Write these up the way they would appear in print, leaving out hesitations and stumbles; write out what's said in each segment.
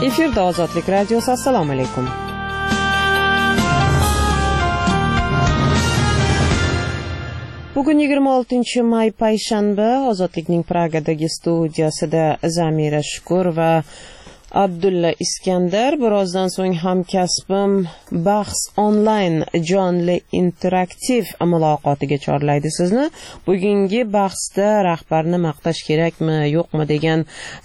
Efirda Ozodlik radiosi. Assalomu alaykum. Bugun 26-may payshanba. Ozodlikning Pragadagi studiyasida Zamira Shukur va Abdulla Iskandar. Birozdan so'ng hamkasbim bahs onlayn jonli interaktiv muloqotiga chorlaydi sizni. Bugungi bahsda rahbarni maqtash kerakmi, yo'qmi degan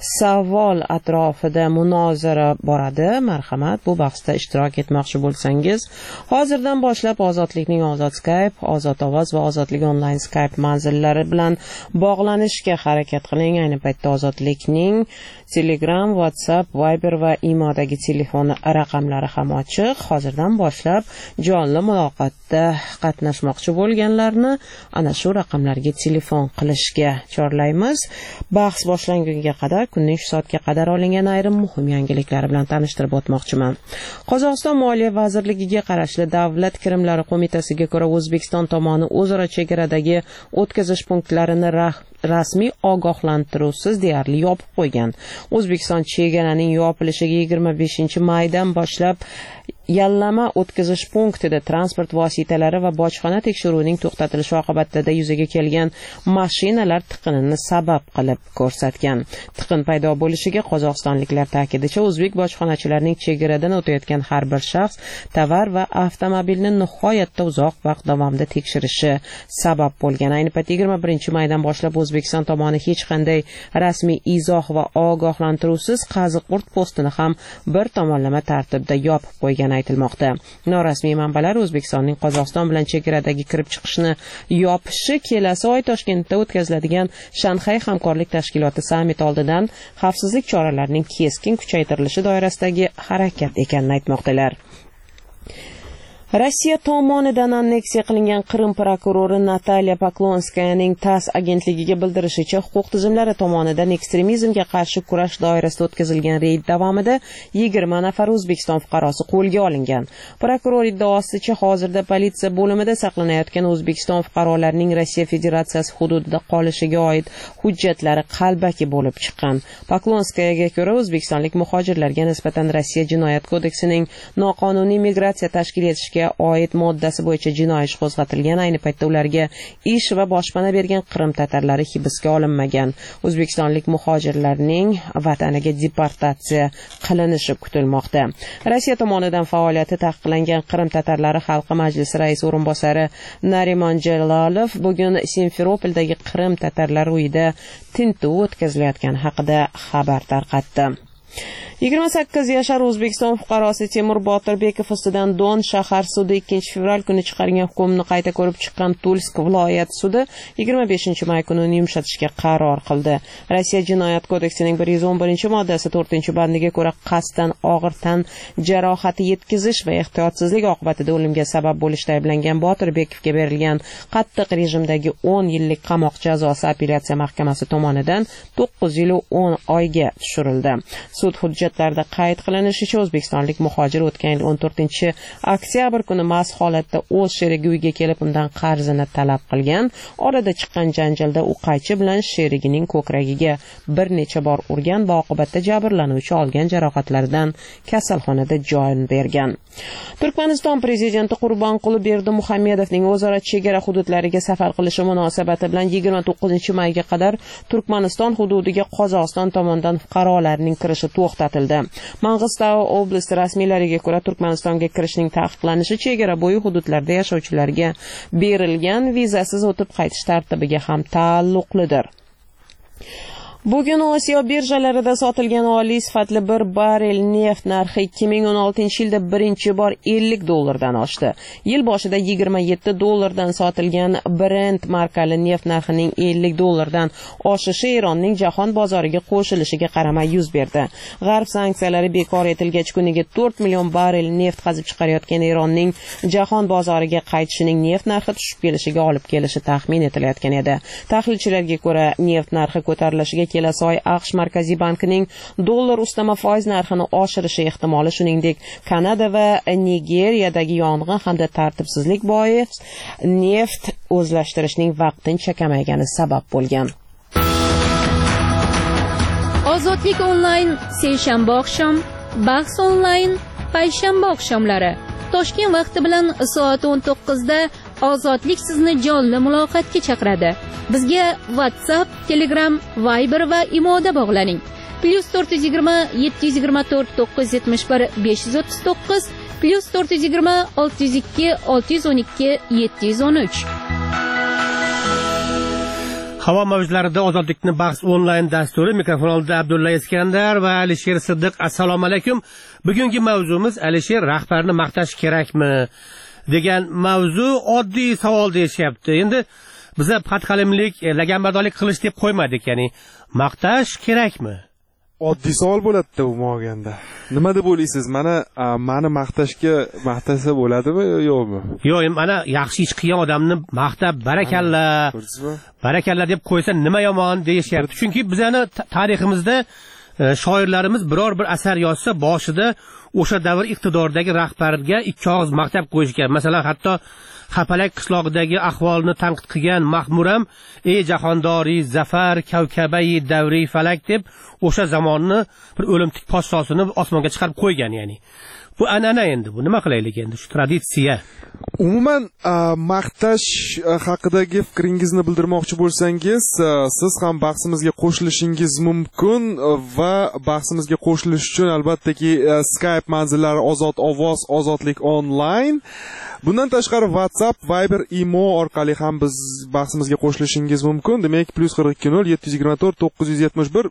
savol atrofida munozara boradi. Marhamat, bu bahsda ishtirok etmoqchi bo'lsangiz, hozirdan boshlab Ozodlikning Ozod Skype, Ozod ovoz va Ozodlik onlayn Skype manzillari bilan bog'lanishga harakat qiling. Ayni paytda Ozodlikning Telegram, WhatsApp, Viber va Imodagi telefon raqamlari ham ochiq. Hozirdan boshlab jonli muloqotda qatnashmoqchi bo'lganlarni ana shu raqamlarga telefon qilishga chorlaymiz. Bahs boshlangunga qadar, kunning shu soatga qadar olingan ayrim muhim yangiliklar bilan tanishtirib o'tmoqchiman. Qozog'iston Moliya vazirligiga qarashli Davlat kirimlari qo'mitasiga ko'ra, O'zbekiston tomoni o'zaro chegaradagi o'tkazish punktlarini rasmiy ogohlantiruvsiz deyarli yopib qo'ygan. O'zbekiston chegaraning yopilishiga 25-maydan boshlab yallama o'tkazish punktida transport vositalari va bojxona tekshiruvining to'xtatilishi oqibatida yuzaga kelgan mashinalar tiqinini sabab qilib ko'rsatgan. Tiqin paydo bo'lishiga qozog'istonliklar ta'kidincha, o'zbek bojxonachilarining chegaradan o'tayotgan har bir shaxs tovar va avtomobilni nihoyatda uzoq vaqt davomida tekshirishi sabab bo'lgan. Ayni paytda 21-maydan boshlab O'zbekiston tomoni hech qanday rasmiy izoh va ogohlantiruvsiz Qaziqurt postini ham bir tomonlama tartibda yopib qo'ygan aytilmoqda. Norasmiy manbalar O'zbekistonning Qozog'iston bilan chegaradagi kirib chiqishni yopishi kelasi oy Toshkentda o'tkaziladigan Shanxay hamkorlik tashkiloti sammiti oldidan xavfsizlik choralarining keskin kuchaytirilishi doirasidagi harakat ekanini aytmoqdalar. Rossiya tomonidan anneksiya qilingan Qrim prokurori Natalya Poklonskayaning TASS agentligiga bildirishicha, huquq tizimlari tomonidan ekstremizmga qarshi kurash doirasida o'tkazilgan reyd davomida 20 nafar O'zbekiston fuqarosi qo'lga olingan. Prokuror iddaosicha, hozirda politsiya bo'limida saqlanayotgan O'zbekiston fuqarolarining Rossiya Federatsiyasi hududida qolishiga oid hujjatlari qalbaki bo'lib chiqqan. Poklonskayaga ko'ra, o'zbekistonlik muhojirlarga nisbatan Rossiya Jinoyat kodeksining noqonuniy migratsiya tashkil etishga oid moddasi bo'yicha jinoiy ish qo'zg'atilgan. Ayni paytda ularga ish va boshpana bergan Qrim tatarlari hibsga olinmagan. O'zbekistonlik muhojirlarning vataniga deportatsiya qilinishi kutilmoqda. Rossiya tomonidan faoliyati taqiqlangan Qrim tatarlari xalqi majlisi raisi o'rinbosari Narimon Jalolov bugun Simferopoldagi Qrim tatarlari uyida tintuv o'tkazilayotgani haqida xabar tarqatdi. 28 yashar O'zbekiston fuqarosi Temur Botirbekov ustidan Don shahar sudi 2-fevral kuni chiqargan hukmni qayta ko'rib chiqqan Tulsk viloyat sudi 25-may kuni uni yumshatishga qaror qildi. Rossiya Jinoyat kodeksining 111-moddasi 4-bandiga ko'ra qasddan og'ir tan jarohati yetkazish va ehtiyotsizlik oqibatida o'limga sabab bo'lishda ayblangan Botirbekovga berilgan qattiq rejimdagi 10 yillik qamoq jazosi apellyatsiya mahkamasi tomonidan 9 yil 10 oyga tushirildi. Sud hujjatlarida qayd qilinishicha, o'zbekistonlik muhojir o'tgan yil 14-oktyabr kuni mast holatda o'z sherigi uyga kelib undan qarzini talab qilgan. Orada chiqqan janjalda u qaychi bilan sherigining ko'kragiga bir necha bor urgan va oqibatda jabrlanuvchi olgan jarohatlaridan kasalxonada jon bergan. Turkmaniston prezidenti Qurbonquli Berdimuhamedovning o'zaro chegara hududlariga safar qilishi munosabati bilan 29-mayga qadar Turkmaniston hududiga Qozog'iston tomonidan fuqarolarning kirishi to'xtatildi. Mang'istau oblasti rasmiylariga ko'ra, Turkmanistonga kirishning taqiqlanishi chegara bo'yi hududlarda yashovchilarga berilgan vizasiz o'tib qaytish tartibiga ham taalluqlidir. Bugun Osiyo birjalarida sotilgan oliy sifatli bir barrel neft narxi 2016-yilda birinchi bor $50 oshdi. Yil boshida $27 sotilgan Brent markali neft narxining $50 oshishi Eronning jahon bozoriga qo'shilishiga qaramay yuz berdi. G'arb sanksiyalari bekor etilgach, kuniga 4 million barrel neft qazib chiqarayotgan Eronning jahon bozoriga qaytishining neft narxi tushib kelishiga olib kelishi taxmin etilayotgan edi. Tahlilchilarga ko'ra, neft narxi ko'tarilishiga kelasi oy AQSh Markaziy bankining dollar ustama foiz narxini oshirishi ehtimoli, shuningdek Kanada va Nigeriyadagi yong'in hamda tartibsizlik bois neft o'zlashtirishning vaqtincha kamaygani sabab bo'lgan. Ozodlik onlayn seshanba oqshom Bahs onlayn payshanba oqshomlari Toshkent vaqti bilan soat 19 da Ozodlik sizni jonli muloqotga chaqiradi. Bizga WhatsApp, Telegram, Viber va Imoda bog'laning. +420 724 971 539 +420 602 612 713. Havo mavjlarida Ozodlikni bahs onlayn dasturi. Mikrofon oldida Abdulla Iskandar va Alisher Siddiq. Assalomu alaykum. Bugungi mavzumiz Alisher rahbarni maqtash kerakmi degan mavzu. Oddiy savol deyishyapti. Endi biza patqalimlik, laganbardorlik qilish deb qo'ymadik, ya'ni maqtash kerakmi? Oddiy savol bo'ladi-da u moganda. Nima deb o'ylaysiz? Mani maqtasa bo'ladimi yo'qmi? Yo'q, mana yaxshi ish qilgan odamni maqtab barakalla deb qo'ysa nima yomon deyishyapti. Chunki bizning tariximizda shoirlarimiz biror bir asar yozsa, boshida o'sha davr iqtidoridagi rahbarga ikki og'iz maqtab qo'yishgan. Masalan, hatto Xapalak qishlog'idagi ahvolni tanqid qilgan Mahmuram ey jahondori zafar kavkabai davri falak deb o'sha zamonni bir o'limtik podshosini osmonga chiqarib qo'ygan, ya'ni. Bu an'ana endi, bu nima qilaylik endi, shu traditsiya. Umuman maqtash haqidagi fikringizni bildirmoqchi bo'lsangiz, siz ham bahsimizga qo'shilishingiz mumkin va bahsimizga qo'shilish uchun albattaki Skype manzillari Ozod ovoz, Ozodlik onlayn. Bundan tashqari WhatsApp, Viber, Imo orqali ham biz bahsimizga qo'shilishingiz mumkin. Demak, +420 724 971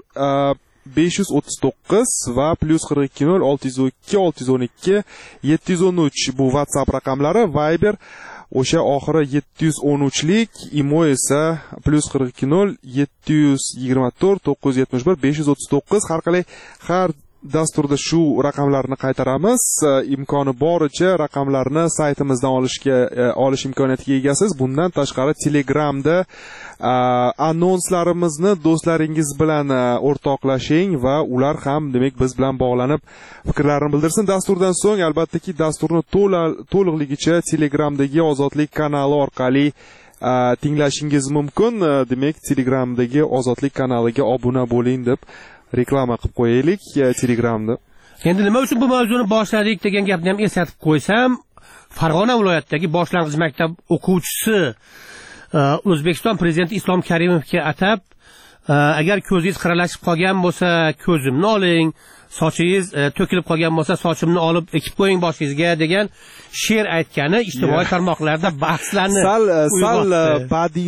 539 va +420 602 612 713 bu WhatsApp raqamlari. Viber o'sha oxiri 713lik, Imo esa +420 724 971 539. Har qalay har dasturda shu raqamlarni qaytaramiz. Imkoni boricha raqamlarni saytimizdan olish imkoniyatiga egasiz. Bundan tashqari Telegramda anonslarimizni do'stlaringiz bilan o'rtoqlashing va ular ham demak biz bilan bog'lanib fikrlarini bildirsin. Dasturdan so'ng albattaki dasturni to'liqligicha Telegramdagi Ozodlik kanali orqali tinglashingiz mumkin. Demak, Telegramdagi Ozodlik kanaliga obuna bo'ling deb reklama qilib qo'yaylik Telegramda. Endi nima uchun bu mavzuni boshladik degan gapni ham eslatib qo'ysam, Farg'ona viloyatidagi boshlang'ich maktab o'quvchisi O'zbekiston prezidenti Islom Karimovga atab, agar ko'zingiz xiralashib qolgan bo'lsa, ko'zimni oling, sochingiz to'kilib qolgan bo'lsa, sochimni olib ekib qo'ying boshingizga degan she'r aytgani ijtimoiy tarmoqlarda bahslarni sal badiiy